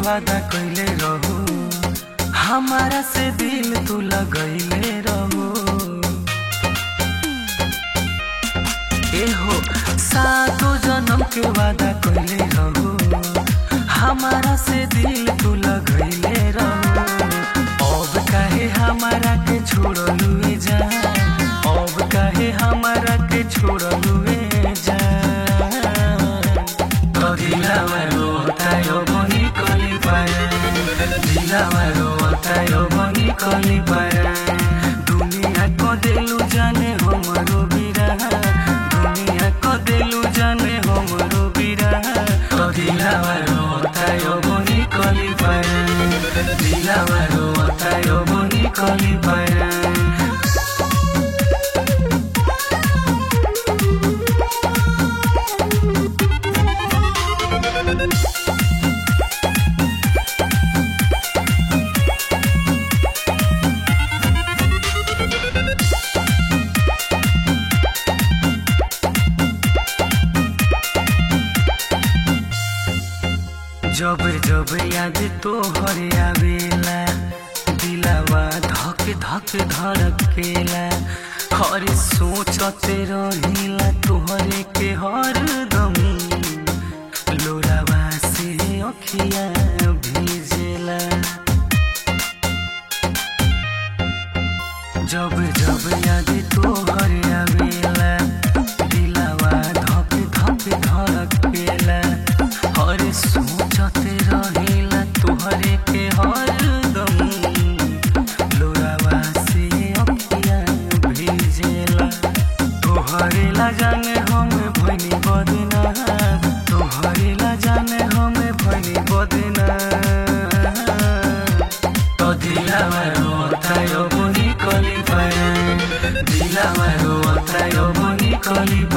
वादा कैले रहो, हमारा से दिल तू लगैले रहो। ए हो सातों जन्म के वादा कैले रहो, हमारा से दिल तू लगैले रहो। अब काहे हमारा के छोड़लुए जा, अब काहे हमारा के छोड़लुए जा। दिलावा रोतायो बनी कली पारा, दिलावा रोतायो बनी कली पारा। दुनिया को देलू जाने हमरो बिरा, दुनिया को देलू जाने हमरो बिरा। दिलावा रोतायो बनी कली पारा, दिलावा रोतायो बनी कली पारा। जब जब याद तोहर आवेला, दिलावा धक धक धड़केला। हर सोचते रहिला तोहरे के हरदम, लोरावा से अखिया भेजेला। जब जब याद तोहर आवेला, दिलावा धक धक धड़केला। हर सोचते रहिला तोहरे के हरदम, लोरावा से अखिया भेजेला। तोहरे ला जाने हम भइनी बदनाम, तोहरे ला जाने हम भइनी बदनाम। तो दिलावा रोतायो बनी कली पारा, दिलावा रोतायो बनी कली